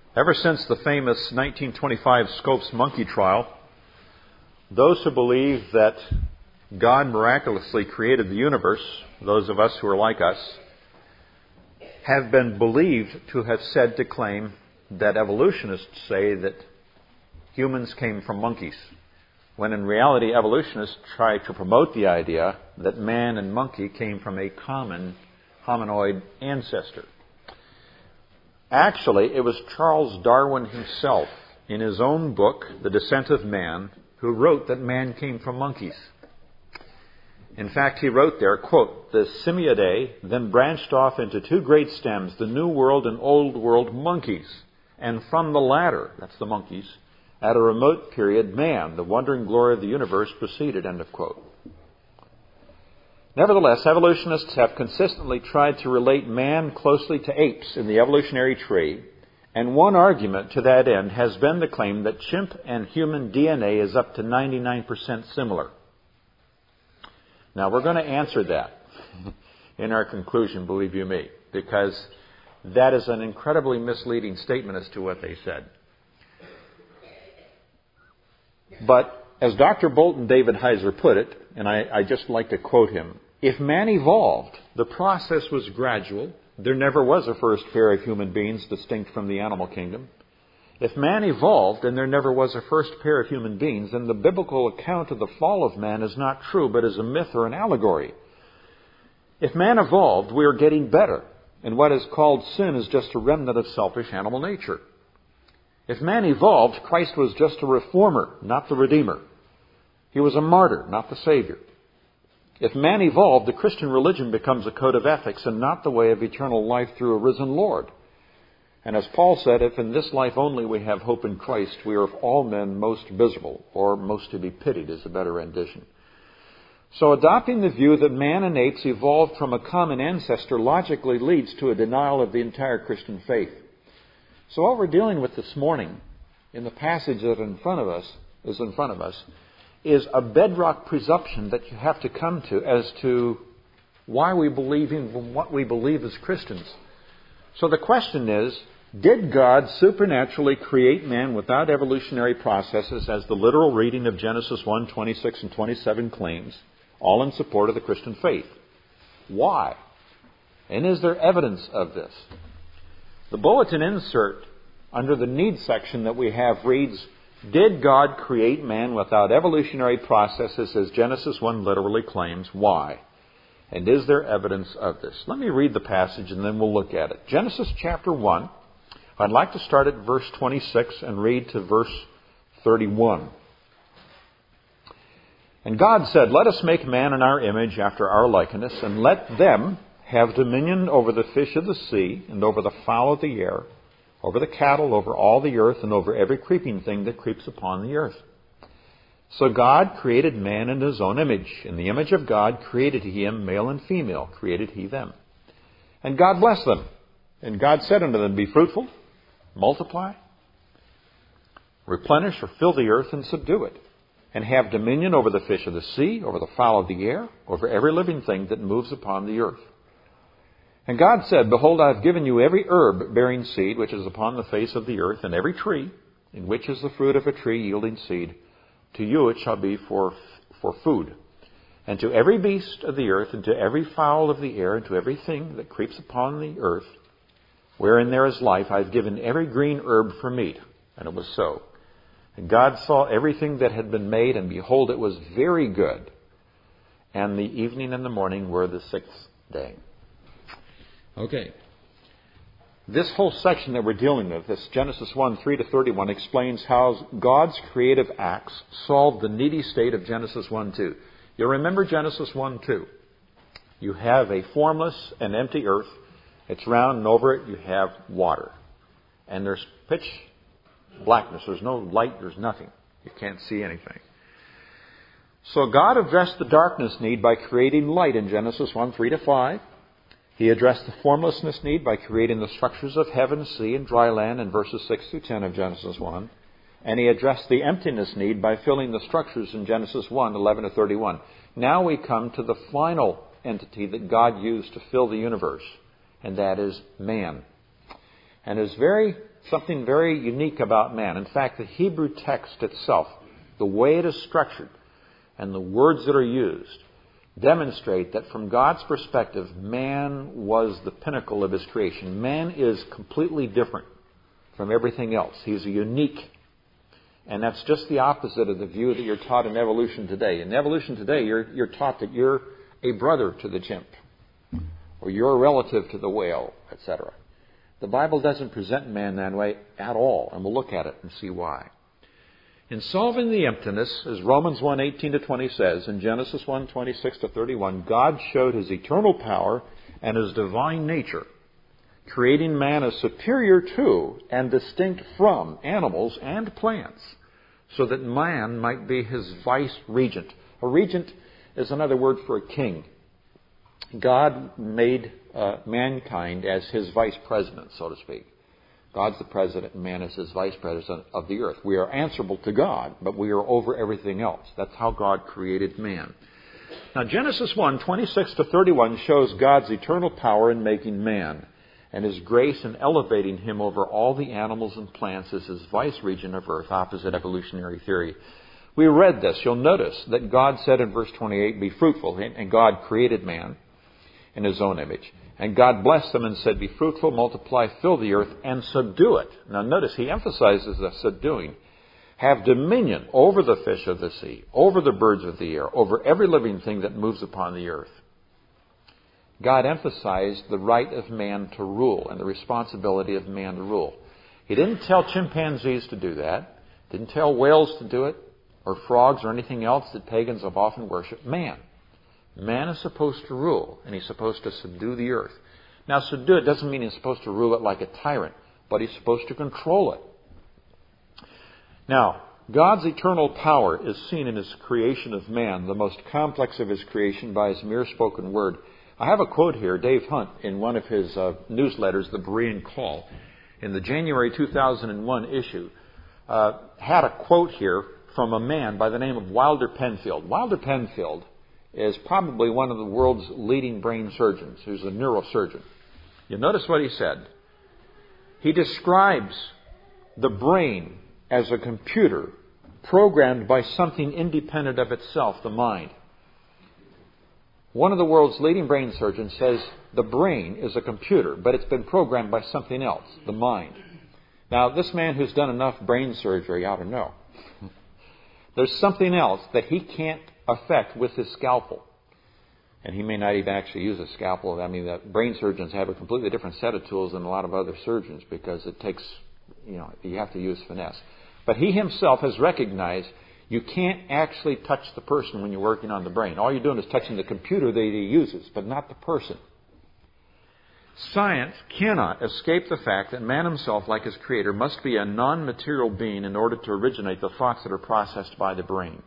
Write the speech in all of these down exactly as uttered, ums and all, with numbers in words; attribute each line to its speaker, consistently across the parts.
Speaker 1: Ever since the famous nineteen twenty-five Scopes monkey trial, those who believe that God miraculously created the universe, those of us who are like us, have been believed to have said to claim that evolutionists say that humans came from monkeys, when in reality evolutionists try to promote the idea that man and monkey came from a common hominoid ancestor. Actually, it was Charles Darwin himself, in his own book, The Descent of Man, who wrote that man came from monkeys. In fact, he wrote there, quote, "The Simiadae then branched off into two great stems, the New World and Old World monkeys. And from the latter," that's the monkeys, "at a remote period, man, the wondering glory of the universe, proceeded," end of quote. Nevertheless, evolutionists have consistently tried to relate man closely to apes in the evolutionary tree, and one argument to that end has been the claim that chimp and human D N A is up to ninety-nine percent similar. Now, we're going to answer that in our conclusion, believe you me, because that is an incredibly misleading statement as to what they said. But as Doctor Bolton David Heiser put it, and I, I just like to quote him, "If man evolved, the process was gradual. There never was a first pair of human beings distinct from the animal kingdom. If man evolved and there never was a first pair of human beings, then the biblical account of the fall of man is not true, but is a myth or an allegory. If man evolved, we are getting better, and what is called sin is just a remnant of selfish animal nature. If man evolved, Christ was just a reformer, not the redeemer. He was a martyr, not the Savior. If man evolved, the Christian religion becomes a code of ethics and not the way of eternal life through a risen Lord. And as Paul said, if in this life only we have hope in Christ, we are of all men most miserable, or most to be pitied is a better rendition." So adopting the view that man and apes evolved from a common ancestor logically leads to a denial of the entire Christian faith. So what we're dealing with this morning in the passage that in front of us is in front of us is a bedrock presumption that you have to come to as to why we believe in what we believe as Christians. So the question is, did God supernaturally create man without evolutionary processes, as the literal reading of Genesis one, twenty-six and twenty-seven claims, all in support of the Christian faith? Why? And is there evidence of this? The bulletin insert under the needs section that we have reads, "Did God create man without evolutionary processes, as Genesis one literally claims? Why? And is there evidence of this?" Let me read the passage and then we'll look at it. Genesis chapter one. I'd like to start at verse twenty-six and read to verse thirty-one. "And God said, Let us make man in our image after our likeness, and let them have dominion over the fish of the sea, and over the fowl of the air, over the cattle, over all the earth, and over every creeping thing that creeps upon the earth. So God created man in his own image. In the image of God created he him, male and female created he them. And God blessed them. And God said unto them, Be fruitful, multiply, replenish or fill the earth and subdue it, and have dominion over the fish of the sea, over the fowl of the air, over every living thing that moves upon the earth. And God said, Behold, I have given you every herb bearing seed which is upon the face of the earth, and every tree in which is the fruit of a tree yielding seed. To you it shall be for, for food. And to every beast of the earth, and to every fowl of the air, and to everything that creeps upon the earth, wherein there is life, I have given every green herb for meat. And it was so. And God saw everything that had been made, and behold, it was very good. And the evening and the morning were the sixth day." Okay. This whole section that we're dealing with, this Genesis one, three to thirty-one, explains how God's creative acts solved the needy state of Genesis one, two. You'll remember Genesis one, two. You have a formless and empty earth. It's round, and over it you have water. And there's pitch blackness. There's no light. There's nothing. You can't see anything. So God addressed the darkness need by creating light in Genesis one, three to five. He addressed the formlessness need by creating the structures of heaven, sea, and dry land in verses six through ten of Genesis one. And he addressed the emptiness need by filling the structures in Genesis one, eleven to thirty-one. Now we come to the final entity that God used to fill the universe, and that is man. And it's very something very unique about man. In fact, the Hebrew text itself, the way it is structured and the words that are used, demonstrate that from God's perspective, man was the pinnacle of his creation. Man is completely different from everything else. He's unique. And that's just the opposite of the view that you're taught in evolution today. In evolution today, you're, you're taught that you're a brother to the chimp, or you're a relative to the whale, et cetera. The Bible doesn't present man that way at all, and we'll look at it and see why. In solving the emptiness, as Romans one eighteen to twenty says, in Genesis one twenty-six to thirty-one, God showed his eternal power and his divine nature, creating man as superior to and distinct from animals and plants, so that man might be his vice regent. A regent is another word for a king. God made uh, mankind as his vice president, so to speak. God's the president and man is his vice president of the earth. We are answerable to God, but we are over everything else. That's how God created man. Now, Genesis one twenty-six to thirty-one shows God's eternal power in making man and his grace in elevating him over all the animals and plants as his vice regent of earth, opposite evolutionary theory. We read this. You'll notice that God said in verse twenty-eight, "Be fruitful," and God created man in his own image. And God blessed them and said, "Be fruitful, multiply, fill the earth, and subdue it." Now notice, he emphasizes the subduing. "Have dominion over the fish of the sea, over the birds of the air, over every living thing that moves upon the earth." God emphasized the right of man to rule and the responsibility of man to rule. He didn't tell chimpanzees to do that, didn't tell whales to do it, or frogs or anything else that pagans have often worshipped. Man. Man is supposed to rule, and he's supposed to subdue the earth. Now, subdue it doesn't mean he's supposed to rule it like a tyrant, but he's supposed to control it. Now, God's eternal power is seen in his creation of man, the most complex of his creation, by his mere spoken word. I have a quote here. Dave Hunt, in one of his uh, newsletters, The Berean Call, in the January two thousand one issue, uh, had a quote here from a man by the name of Wilder Penfield. Wilder Penfield is probably one of the world's leading brain surgeons, who's a neurosurgeon. You notice what he said. He describes the brain as a computer programmed by something independent of itself, the mind. One of the world's leading brain surgeons says the brain is a computer, but it's been programmed by something else, the mind. Now, this man who's done enough brain surgery ought to know. There's something else that he can't affect with his scalpel. And he may not even actually use a scalpel. I mean, the brain surgeons have a completely different set of tools than a lot of other surgeons because it takes, you know, you have to use finesse. But he himself has recognized you can't actually touch the person when you're working on the brain. All you're doing is touching the computer that he uses, but not the person. Science cannot escape the fact that man himself, like his creator, must be a non-material being in order to originate the thoughts that are processed by the brain.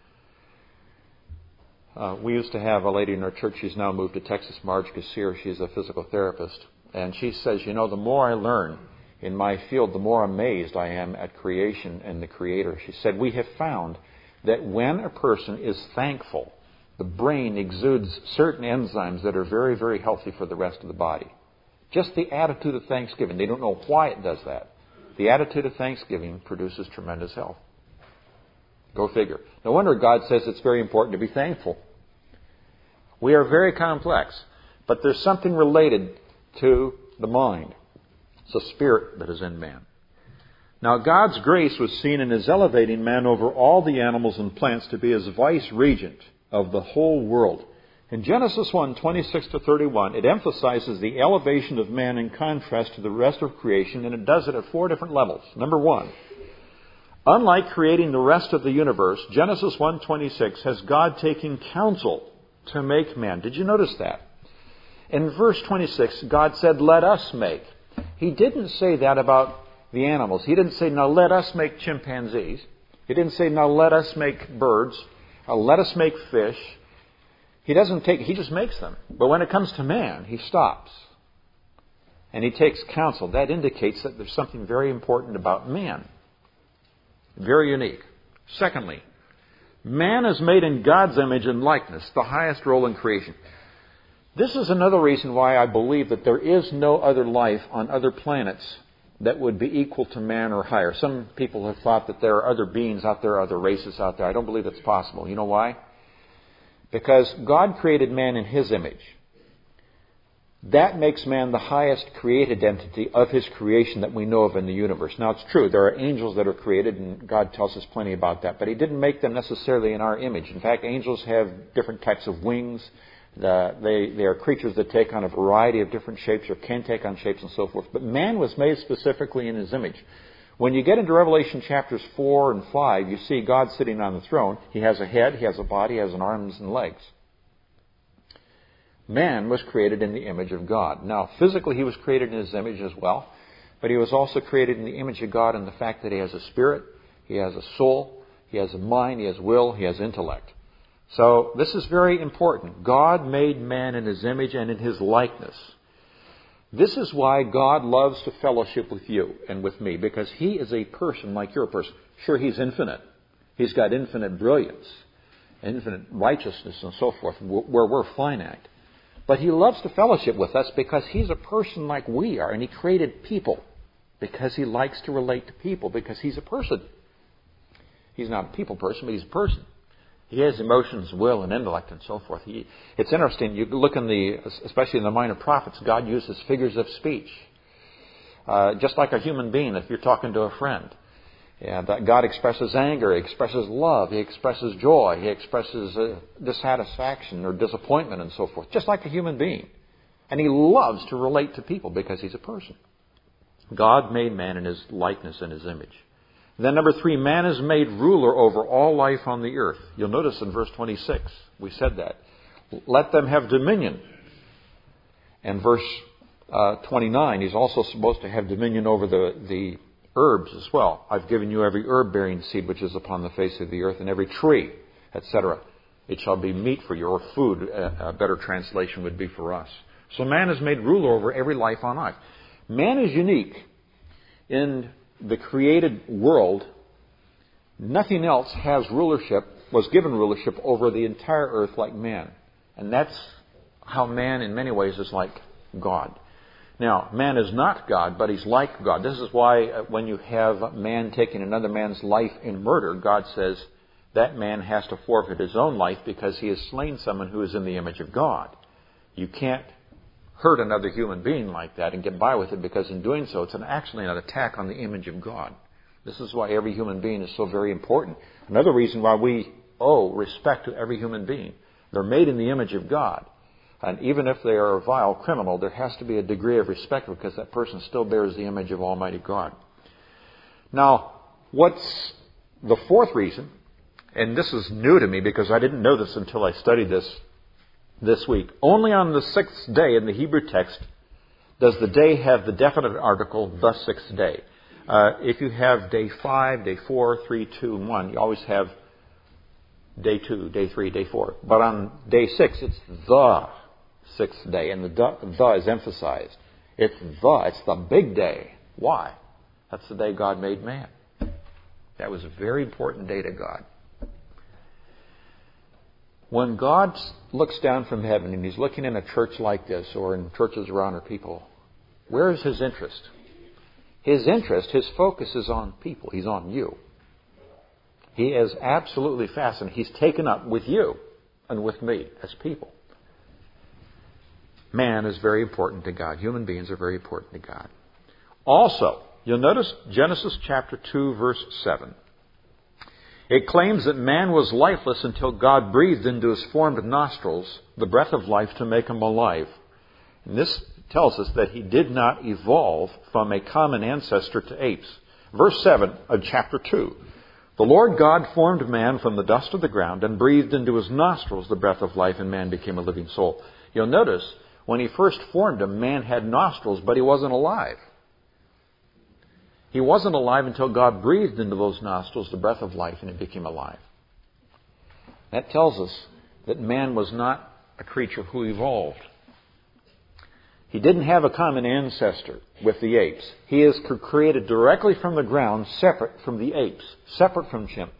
Speaker 1: Uh, we used to have a lady in our church. She's now moved to Texas, Marge Gassier. She's a physical therapist. And she says, you know, the more I learn in my field, the more amazed I am at creation and the Creator. She said, we have found that when a person is thankful, the brain exudes certain enzymes that are very, very healthy for the rest of the body. Just the attitude of thanksgiving. They don't know why it does that. The attitude of thanksgiving produces tremendous health. Go figure. No wonder God says it's very important to be thankful. We are very complex, but there's something related to the mind. It's a spirit that is in man. Now, God's grace was seen in his elevating man over all the animals and plants to be his vice regent of the whole world. In Genesis one twenty-six to thirty-one, it emphasizes the elevation of man in contrast to the rest of creation, and it does it at four different levels. Number one, unlike creating the rest of the universe, Genesis one twenty-six has God taking counsel to make man. Did you notice that? In verse twenty-six, God said, let us make. He didn't say that about the animals. He didn't say, now let us make chimpanzees. He didn't say, now let us make birds. Or let us make fish. He doesn't take, he just makes them. But when it comes to man, he stops. And he takes counsel. That indicates that there's something very important about man. Very unique. Secondly, man is made in God's image and likeness, the highest role in creation. This is another reason why I believe that there is no other life on other planets that would be equal to man or higher. Some people have thought that there are other beings out there, other races out there. I don't believe it's possible. You know why? Because God created man in His image. That makes man the highest created entity of His creation that we know of in the universe. Now, it's true, there are angels that are created, and God tells us plenty about that. But He didn't make them necessarily in our image. In fact, angels have different types of wings. The, they, they are creatures that take on a variety of different shapes or can take on shapes and so forth. But man was made specifically in His image. When you get into Revelation chapters four and five, you see God sitting on the throne. He has a head, He has a body, He has an arms and legs. Man was created in the image of God. Now, physically He was created in His image as well, but He was also created in the image of God in the fact that He has a spirit, He has a soul, He has a mind, He has will, He has intellect. So this is very important. God made man in His image and in His likeness. This is why God loves to fellowship with you and with me, because He is a person like you're a person. Sure, He's infinite. He's got infinite brilliance, infinite righteousness and so forth, where we're finite. But He loves to fellowship with us because He's a person like we are, and He created people because He likes to relate to people, because He's a person. He's not a people person, but He's a person. He has emotions, will, and intellect, and so forth. He, it's interesting. You look in the, especially in the Minor Prophets, God uses figures of speech, uh, just like a human being. If you're talking to a friend, and uh, God expresses anger, He expresses love, He expresses joy, He expresses uh, dissatisfaction or disappointment, and so forth, just like a human being. And He loves to relate to people because He's a person. God made man in His likeness and His image. Then number three, man is made ruler over all life on the earth. You'll notice in verse twenty-six, we said that. Let them have dominion. And verse uh, twenty-nine, He's also supposed to have dominion over the, the herbs as well. I've given you every herb-bearing seed which is upon the face of the earth, and every tree, et cetera. It shall be meat for you, or food. A better translation would be for us. So man is made ruler over every life on earth. Man is unique in the created world. Nothing else has rulership, was given rulership over the entire earth like man. And that's how man in many ways is like God. Now, man is not God, but he's like God. This is why when you have man taking another man's life in murder, God says that man has to forfeit his own life because he has slain someone who is in the image of God. You can't hurt another human being like that and get by with it, because in doing so, it's an, actually an attack on the image of God. This is why every human being is so very important. Another reason why we owe respect to every human being. They're made in the image of God. And even if they are a vile criminal, there has to be a degree of respect because that person still bears the image of Almighty God. Now, what's the fourth reason? And this is new to me because I didn't know this until I studied this this week. Only on the sixth day in the Hebrew text does the day have the definite article, the sixth day. Uh, if you have day five, day four, three, two, and one, you always have day two, day three, day four. But on day six, it's the sixth day, and the the, the is emphasized. It's the, it's the big day. Why? That's the day God made man. That was a very important day to God. When God looks down from heaven and He's looking in a church like this or in churches around our people, where is His interest? His interest, His focus is on people. He's on you. He is absolutely fascinated. He's taken up with you and with me as people. Man is very important to God. Human beings are very important to God. Also, you'll notice Genesis chapter two, verse seven. It claims that man was lifeless until God breathed into his formed nostrils the breath of life to make him alive. And this tells us that he did not evolve from a common ancestor to apes. Verse seven of chapter two. The Lord God formed man from the dust of the ground and breathed into his nostrils the breath of life, and man became a living soul. You'll notice when He first formed him, man had nostrils, but he wasn't alive. He wasn't alive until God breathed into those nostrils the breath of life and he became alive. That tells us that man was not a creature who evolved. He didn't have a common ancestor with the apes. He is created directly from the ground, separate from the apes, separate from chimps.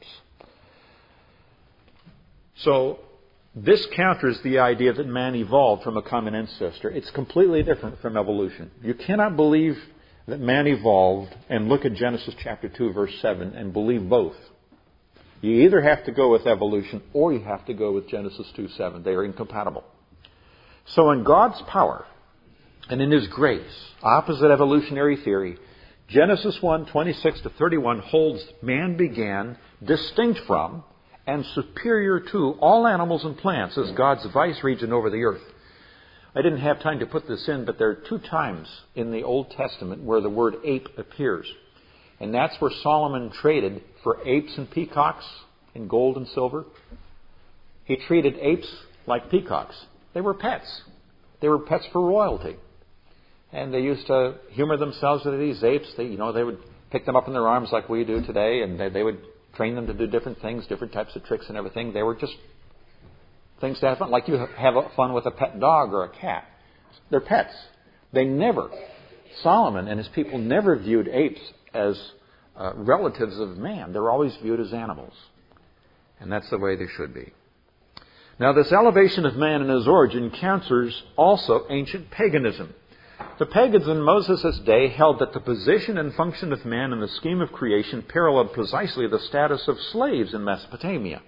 Speaker 1: So this counters the idea that man evolved from a common ancestor. It's completely different from evolution. You cannot believe that man evolved and look at Genesis chapter two, verse seven, and believe both. You either have to go with evolution or you have to go with Genesis two seven. They are incompatible. So in God's power and in His grace, opposite evolutionary theory, Genesis one, twenty-six to thirty-one holds man began distinct from and superior to all animals and plants as God's vice regent over the earth. I didn't have time to put this in, but there are two times in the Old Testament where the word ape appears. And that's where Solomon traded for apes and peacocks in gold and silver. He treated apes like peacocks. They were pets. They were pets for royalty. And they used to humor themselves with these apes. They, you know, they would pick them up in their arms like we do today, and they, they would train them to do different things, different types of tricks and everything. They were just things to have fun, like you have fun with a pet dog or a cat. They're pets. They never, Solomon and his people never viewed apes as uh, relatives of man. They're always viewed as animals. And that's the way they should be. Now, this elevation of man in his origin counters also ancient paganism. The pagans in Moses' day held that the position and function of man in the scheme of creation paralleled precisely the status of slaves in Mesopotamia.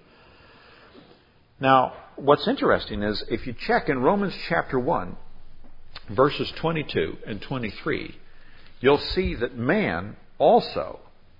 Speaker 1: Now, what's interesting is if you check in Romans chapter one, verses twenty-two and twenty-three, you'll see that man also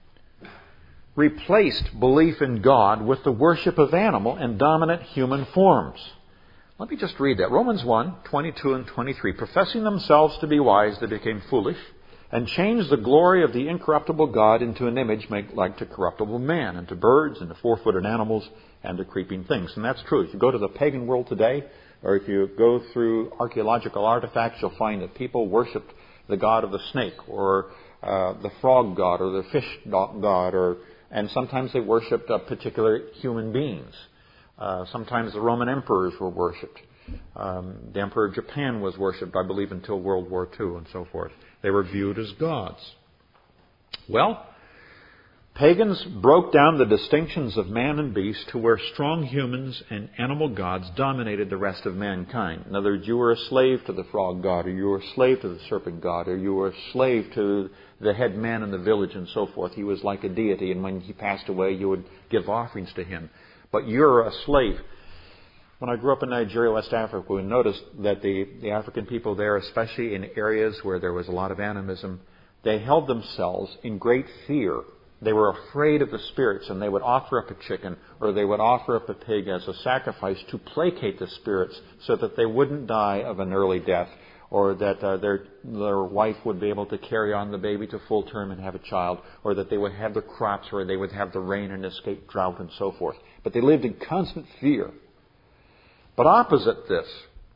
Speaker 1: replaced belief in God with the worship of animal and dominant human forms. Let me just read that. Romans one, twenty-two and twenty-three. Professing themselves to be wise, they became foolish and changed the glory of the incorruptible God into an image made like to corruptible man, and to birds, and to four-footed animals, and to creeping things. And that's true. If you go to the pagan world today, or if you go through archaeological artifacts, you'll find that people worshipped the god of the snake, or uh, the frog god, or the fish god, or and sometimes they worshipped uh, particular human beings. Uh, sometimes the Roman emperors were worshipped. Um, the emperor of Japan was worshipped, I believe, until World War Two and so forth. They were viewed as gods. Well, pagans broke down the distinctions of man and beast to where strong humans and animal gods dominated the rest of mankind. In other words, you were a slave to the frog god, or you were a slave to the serpent god, or you were a slave to the head man in the village and so forth. He was like a deity, and when he passed away, you would give offerings to him. But you're a slave. When I grew up in Nigeria, West Africa, we noticed that the, the African people there, especially in areas where there was a lot of animism, they held themselves in great fear. They were afraid of the spirits, and they would offer up a chicken or they would offer up a pig as a sacrifice to placate the spirits so that they wouldn't die of an early death, or that uh, their their wife would be able to carry on the baby to full term and have a child, or that they would have the crops, or they would have the rain and escape drought and so forth. But they lived in constant fear. But opposite this,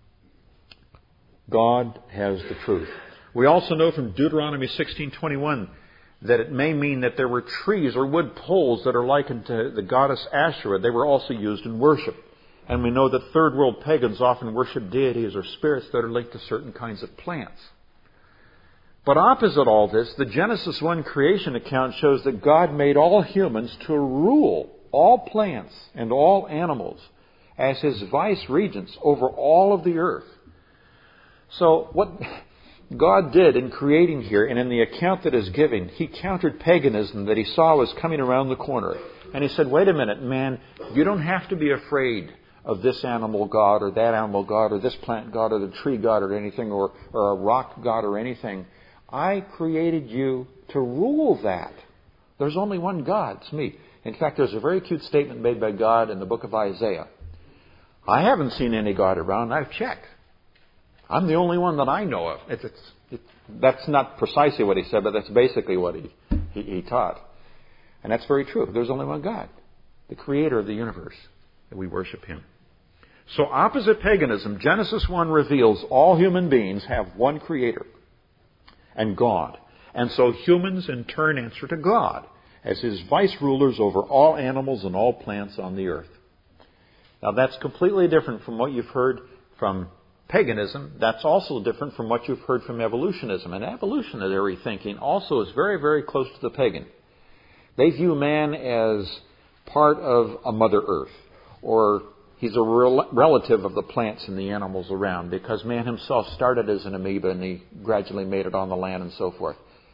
Speaker 1: God has the truth. We also know from Deuteronomy sixteen twenty-one that it may mean that there were trees or wood poles that are likened to the goddess Asherah. They were also used in worship. And we know that third world pagans often worship deities or spirits that are linked to certain kinds of plants. But opposite all this, the Genesis one creation account shows that God made all humans to rule all plants and all animals as His vice regents over all of the earth. So what God did in creating here, and in the account that is given, He countered paganism that He saw was coming around the corner. And He said, wait a minute, man, you don't have to be afraid of this animal god or that animal god or this plant god or the tree god or anything, or, or a rock god or anything. I created you to rule that. There's only one God. It's me. In fact, there's a very cute statement made by God in the book of Isaiah. I haven't seen any God around. I've checked. I'm the only one that I know of. It's, it's, it, that's not precisely what He said, but that's basically what he, he, he taught. And that's very true. There's only one God, the creator of the universe, and we worship Him. So opposite paganism, Genesis one reveals all human beings have one creator, and God. And so humans in turn answer to God as His vice rulers over all animals and all plants on the earth. Now that's completely different from what you've heard from paganism. That's also different from what you've heard from evolutionism. And evolutionary thinking also is very, very close to the pagan. They view man as part of a Mother Earth, or he's a rel- relative of the plants and the animals around, because man himself started as an amoeba and he gradually made it on the land and so forth.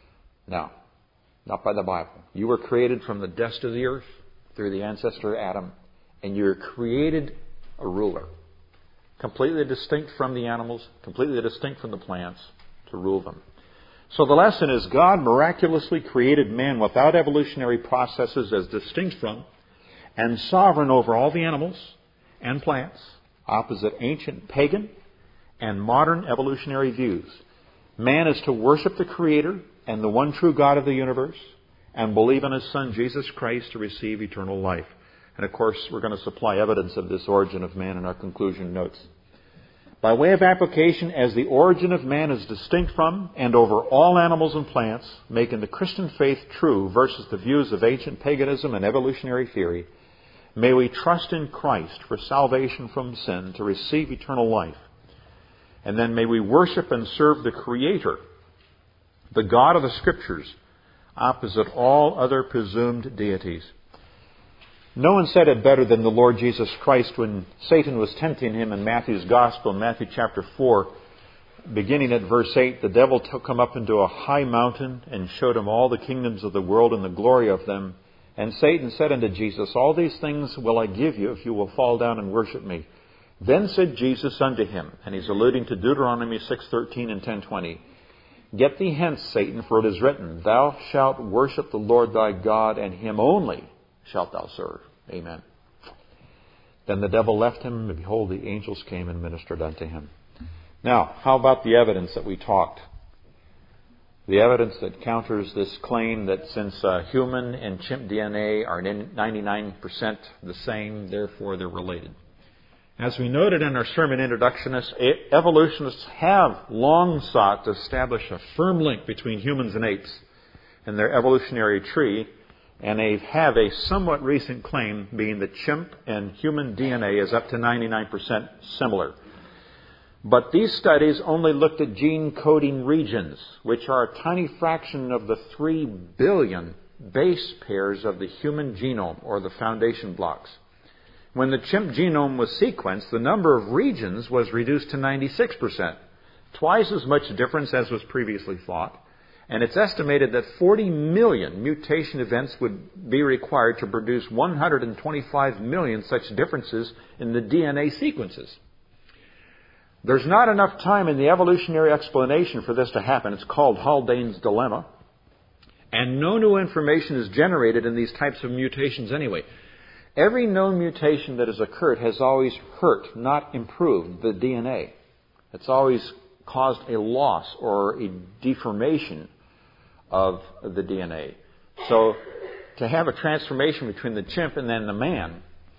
Speaker 1: No, not by the Bible. You were created from the dust of the earth through the ancestor Adam, and you were created a ruler, completely distinct from the animals, completely distinct from the plants, to rule them. So the lesson is God miraculously created man without evolutionary processes as distinct from and sovereign over all the animals and plants, opposite ancient pagan and modern evolutionary views. Man is to worship the Creator and the one true God of the universe and believe in His Son, Jesus Christ, to receive eternal life. And of course, we're going to supply evidence of this origin of man in our conclusion notes. By way of application, as the origin of man is distinct from and over all animals and plants, making the Christian faith true versus the views of ancient paganism and evolutionary theory, may we trust in Christ for salvation from sin to receive eternal life. And then may we worship and serve the Creator, the God of the Scriptures, opposite all other presumed deities. No one said it better than the Lord Jesus Christ when Satan was tempting Him in Matthew's Gospel, in Matthew chapter four, beginning at verse eight. The devil took Him up into a high mountain and showed Him all the kingdoms of the world and the glory of them. And Satan said unto Jesus, All these things will I give you if you will fall down and worship me. Then said Jesus unto him, and he's alluding to Deuteronomy six thirteen and ten twenty, Get thee hence, Satan, for it is written, Thou shalt worship the Lord thy God, and Him only shalt thou serve. Amen. Then the devil left him, and behold, the angels came and ministered unto him. Now, how about the evidence that we talked? The evidence that counters this claim that since uh, human and chimp D N A are ninety-nine percent the same, therefore they're related. As we noted in our sermon introductionists, evolutionists have long sought to establish a firm link between humans and apes in their evolutionary tree, and they have a somewhat recent claim being that chimp and human D N A is up to ninety-nine percent similar. But these studies only looked at gene coding regions, which are a tiny fraction of the three billion base pairs of the human genome, or the foundation blocks. When the chimp genome was sequenced, the number of regions was reduced to ninety-six percent, twice as much difference as was previously thought. And it's estimated that forty million mutation events would be required to produce one hundred twenty-five million such differences in the D N A sequences. There's not enough time in the evolutionary explanation for this to happen. It's called Haldane's dilemma. And no new information is generated in these types of mutations anyway. Every known mutation that has occurred has always hurt, not improved, the D N A. It's always caused a loss or a deformation of the D N A. So to have a transformation between the chimp and then the man,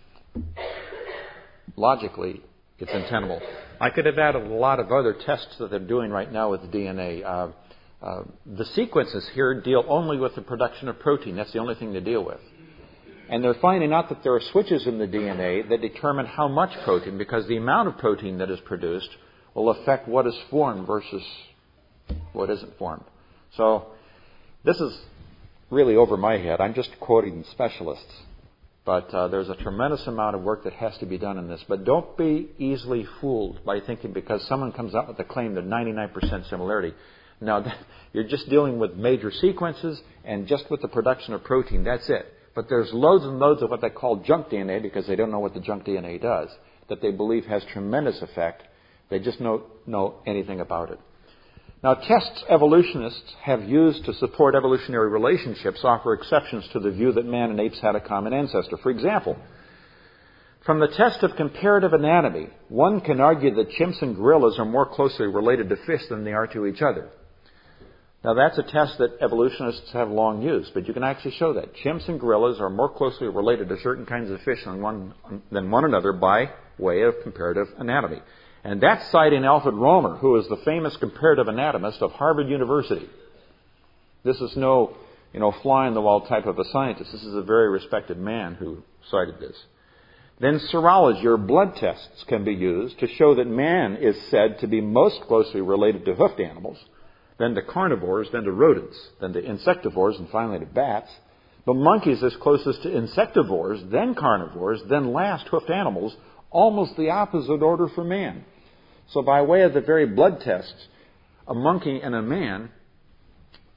Speaker 1: logically, it's untenable. I could have added a lot of other tests that they're doing right now with the D N A. Uh, uh, the sequences here deal only with the production of protein. That's the only thing they deal with. And they're finding out that there are switches in the D N A that determine how much protein, because the amount of protein that is produced will affect what is formed versus what isn't formed. So this is really over my head. I'm just quoting specialists. But uh, there's a tremendous amount of work that has to be done in this. But don't be easily fooled by thinking because someone comes up with a claim that ninety-nine percent similarity. Now, you're just dealing with major sequences and just with the production of protein. That's it. But there's loads and loads of what they call junk D N A, because they don't know what the junk D N A does, that they believe has tremendous effect. They just don't know anything about it. Now, tests evolutionists have used to support evolutionary relationships offer exceptions to the view that man and apes had a common ancestor. For example, from the test of comparative anatomy, one can argue that chimps and gorillas are more closely related to fish than they are to each other. Now, that's a test that evolutionists have long used, but you can actually show that. Chimps and gorillas are more closely related to certain kinds of fish than one, than one another by way of comparative anatomy. And that's citing Alfred Romer, who is the famous comparative anatomist of Harvard University. This is no, you know, fly-on-the-wall type of a scientist. This is a very respected man who cited this. Then serology, or blood tests, can be used to show that man is said to be most closely related to hoofed animals, then to carnivores, then to rodents, then to insectivores, and finally to bats. But monkeys is closest to insectivores, then carnivores, then last hoofed animals, almost the opposite order for man. So by way of the very blood tests, a monkey and a man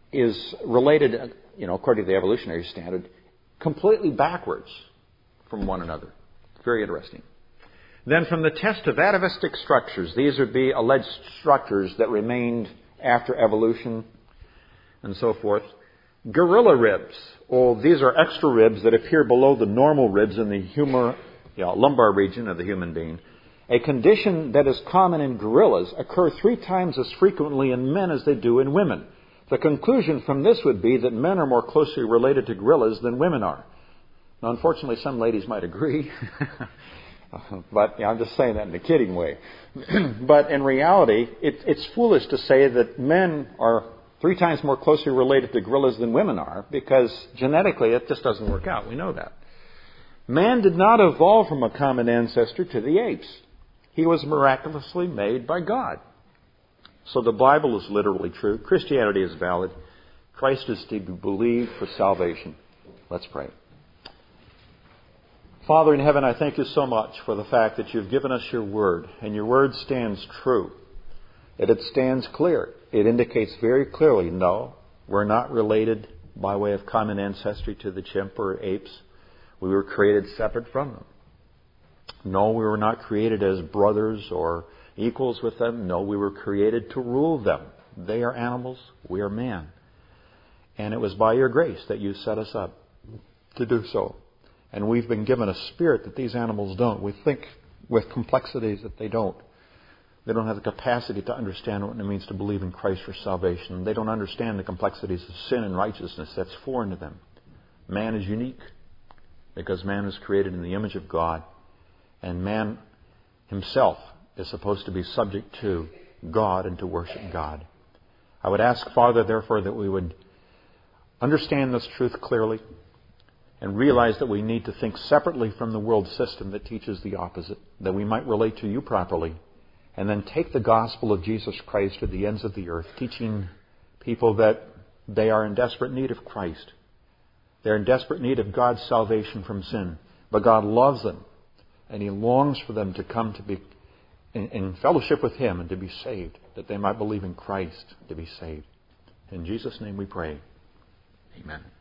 Speaker 1: is related, you know, according to the evolutionary standard, completely backwards from one another. Very interesting. Then from the test of atavistic structures, these would be alleged structures that remained after evolution and so forth. Gorilla ribs. Oh, these are extra ribs that appear below the normal ribs in the humor, you know, lumbar region of the human being. A condition that is common in gorillas occur three times as frequently in men as they do in women. The conclusion from this would be that men are more closely related to gorillas than women are. Now, unfortunately, some ladies might agree. But you know, I'm just saying that in a kidding way. But in reality, it, it's foolish to say that men are three times more closely related to gorillas than women are, because genetically it just doesn't work out. We know that. Man did not evolve from a common ancestor to the apes. He was miraculously made by God. So the Bible is literally true. Christianity is valid. Christ is to be believed for salvation. Let's pray. Father in heaven, I thank you so much for the fact that you've given us your word, and your word stands true. That it stands clear. It indicates very clearly, no, we're not related by way of common ancestry to the chimp or apes. We were created separate from them. No, we were not created as brothers or equals with them. No, we were created to rule them. They are animals, we are man. And it was by your grace that you set us up to do so. And we've been given a spirit that these animals don't. We think with complexities that they don't. They don't have the capacity to understand what it means to believe in Christ for salvation. They don't understand the complexities of sin and righteousness. That's foreign to them. Man is unique because man is created in the image of God. And man himself is supposed to be subject to God and to worship God. I would ask, Father, therefore, that we would understand this truth clearly and realize that we need to think separately from the world system that teaches the opposite, that we might relate to you properly, and then take the gospel of Jesus Christ to the ends of the earth, teaching people that they are in desperate need of Christ. They're in desperate need of God's salvation from sin. But God loves them, and He longs for them to come to be in, in fellowship with Him and to be saved, that they might believe in Christ to be saved. In Jesus' name we pray. Amen.